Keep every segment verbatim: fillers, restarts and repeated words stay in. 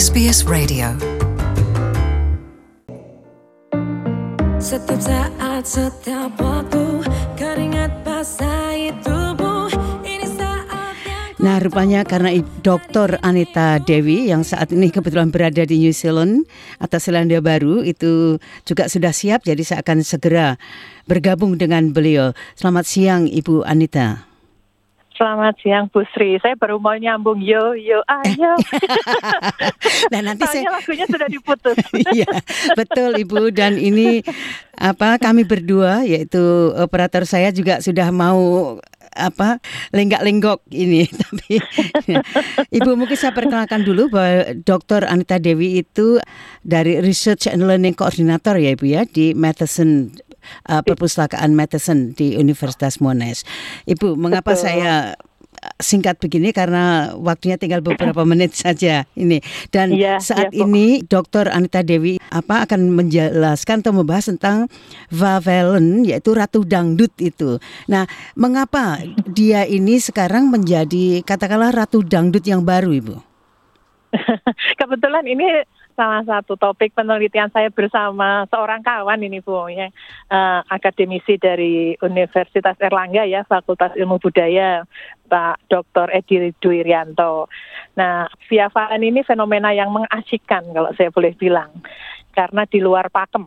S B S Radio. Setiap saat, setiap waktu, keringat basahi tubuh. Ini saatnya. Nah, rupanya karena Doktor Anita Dewi yang saat ini kebetulan berada di New Zealand atau Selandia Baru itu juga sudah siap, jadi saya akan segera bergabung dengan beliau. Selamat siang, Ibu Anita. Selamat siang, Bu Sri. Saya baru mau nyambung yo yo ayo. Nah, nanti saya lagunya sudah diputus. Iya, betul Ibu. Dan ini apa kami berdua, yaitu operator saya juga sudah mau apa lenggak-lenggok ini. Tapi Ibu, mungkin saya perkenalkan dulu bahwa Doktor Anita Dewi itu dari Research and Learning Coordinator ya Ibu ya di Matheson. Uh, perpustakaan Matheson di Universitas Monash. Ibu, mengapa Betul. saya singkat begini karena waktunya tinggal beberapa menit saja ini. Dan ya, saat ya, ini Doktor Anita Dewi apa akan menjelaskan atau membahas tentang Vavelen, yaitu Ratu Dangdut itu. Nah, mengapa dia ini sekarang menjadi katakanlah Ratu Dangdut yang baru, Ibu? Kebetulan ini salah satu topik penelitian saya bersama seorang kawan ini Bu ya, uh, akademisi dari Universitas Erlangga ya, Fakultas Ilmu Budaya, Pak Doktor Edi Duirianto. Nah, Vavelen ini fenomena yang mengasyikkan kalau saya boleh bilang, karena di luar pakem.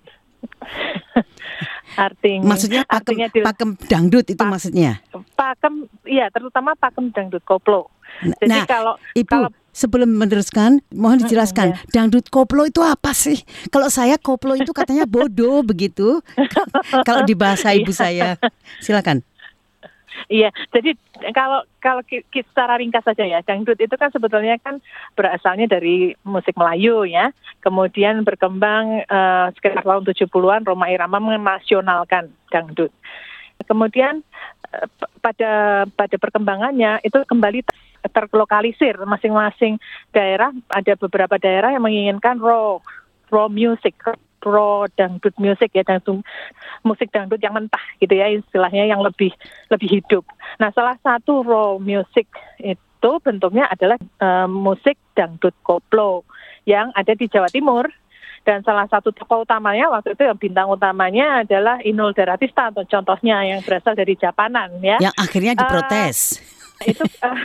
Artinya, maksudnya pakem, artinya di, pakem dangdut itu pak, maksudnya? Pakem, iya terutama pakem dangdut koplo. Jadi nah, kalau Ibu, kalau sebelum meneruskan, mohon dijelaskan, mm-hmm, ya. dangdut koplo itu apa sih? Kalau saya koplo itu katanya bodoh begitu. Kalau di bahasa ibu saya, silakan. Iya, jadi kalau kalau kita secara ringkas saja ya, dangdut itu kan sebetulnya kan berasalnya dari musik Melayu ya, kemudian berkembang uh, sekitar tahun tujuh puluhan, Rhoma Irama menasionalkan dangdut. Kemudian uh, pada pada perkembangannya itu kembali terlokalisir, masing-masing daerah, ada beberapa daerah yang menginginkan raw raw music, raw dangdut music ya, dangdut musik dangdut yang mentah gitu ya, istilahnya yang lebih lebih hidup. Nah, salah satu raw music itu bentuknya adalah uh, musik dangdut koplo yang ada di Jawa Timur. Dan salah satu tokoh utamanya waktu itu yang bintang utamanya adalah Inul Daratista atau contohnya yang berasal dari Japanan ya. Yang akhirnya diprotes. Uh, itu uh,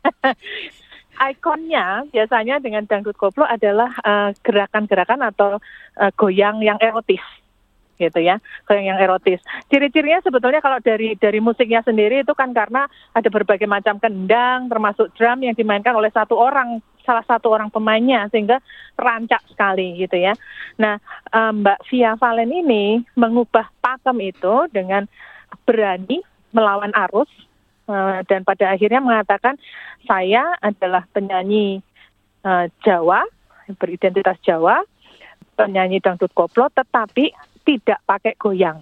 ikonnya biasanya dengan dangdut koplo adalah uh, gerakan-gerakan atau uh, goyang yang erotis, gitu ya, goyang yang erotis. Ciri-cirinya sebetulnya kalau dari dari musiknya sendiri itu kan karena ada berbagai macam kendang, termasuk drum yang dimainkan oleh satu orang, salah satu orang pemainnya, sehingga rancak sekali, gitu ya. Nah, uh, Mbak Vavelen ini mengubah pakem itu dengan berani melawan arus. Uh, dan pada akhirnya mengatakan saya adalah penyanyi uh, Jawa, beridentitas Jawa, penyanyi dangdut koplo, tetapi tidak pakai goyang.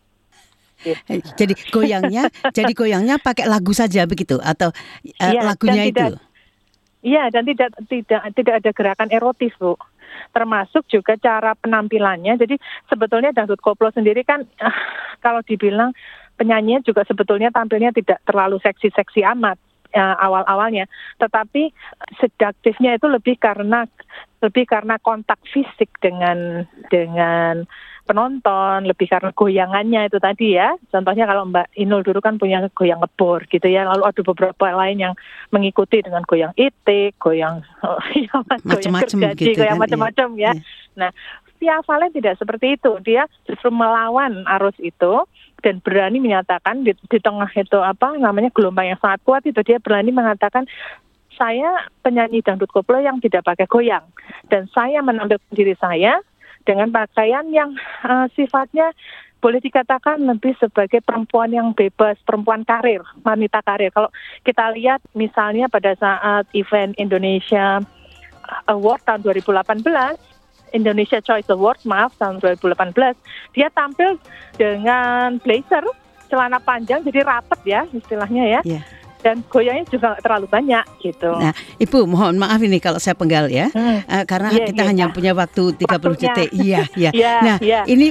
Gitu. Jadi goyangnya, jadi goyangnya pakai lagu saja begitu atau uh, ya, lagunya itu? Iya, dan tidak tidak tidak ada gerakan erotis, Bu. Termasuk juga cara penampilannya. Jadi sebetulnya dangdut koplo sendiri kan uh, kalau dibilang penyanyinya juga sebetulnya tampilnya tidak terlalu seksi-seksi amat uh, awal-awalnya, tetapi sedaktifnya itu lebih karena lebih karena kontak fisik dengan dengan penonton, lebih karena goyangannya itu tadi ya. Contohnya kalau Mbak Inul dulu kan punya goyang ngebor gitu ya, lalu ada beberapa lain yang mengikuti dengan goyang itik, goyang oh, macam-macam gergaji, gitu goyang kan, macam-macam iya. ya. Iya. Nah, Vavelen tidak seperti itu. Dia justru melawan arus itu dan berani menyatakan di, di tengah itu apa namanya gelombang yang sangat kuat itu, dia berani mengatakan saya penyanyi dangdut koplo yang tidak pakai goyang dan saya menampilkan diri saya dengan pakaian yang uh, sifatnya boleh dikatakan lebih sebagai perempuan yang bebas, perempuan karir, wanita karir. Kalau kita lihat misalnya pada saat event Indonesia Award tahun dua ribu delapan belas, Indonesia Choice Award, maaf, tahun dua ribu delapan belas, dia tampil dengan blazer, celana panjang, jadi rapet ya istilahnya ya. Yeah. Dan goyangnya juga gak terlalu banyak gitu. Nah, Ibu mohon maaf ini kalau saya penggal ya, hmm. uh, karena yeah, kita yeah, hanya yeah. punya waktu tiga puluh detik. Iya, iya. Yeah, nah, yeah. ini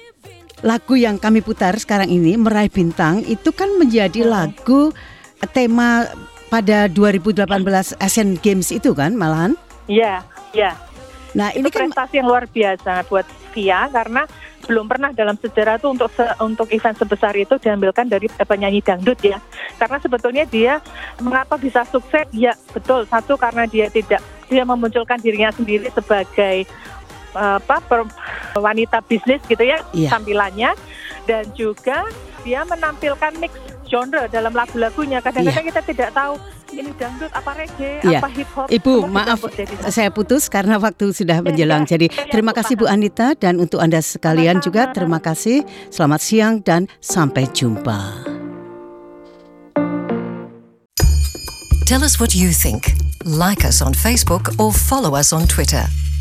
lagu yang kami putar sekarang ini, Meraih Bintang, itu kan menjadi hmm. lagu tema pada dua ribu delapan belas Asian Games itu kan malahan? Iya. Ya. Nah, ini itu kan prestasi yang luar biasa buat Via karena belum pernah dalam sejarah itu untuk se, untuk event sebesar itu diambilkan dari penyanyi dangdut ya. Karena sebetulnya dia mengapa bisa sukses? Ya betul, satu karena dia tidak dia memunculkan dirinya sendiri sebagai apa per, wanita bisnis gitu ya, yeah. tampilannya, dan juga dia menampilkan mix genre dalam lagu-lagunya. Kadang-kadang yeah. kita tidak tahu ini dangdut apa reggae, ya. apa hip hop. Ibu, maaf saya putus karena waktu sudah menjelang. Ya, ya. Jadi ya, terima ya, kasih Bu Anita, dan untuk Anda sekalian Sama-sama. juga terima kasih. Selamat siang dan sampai jumpa. Tell us what you think. Like us on Facebook or follow us on Twitter.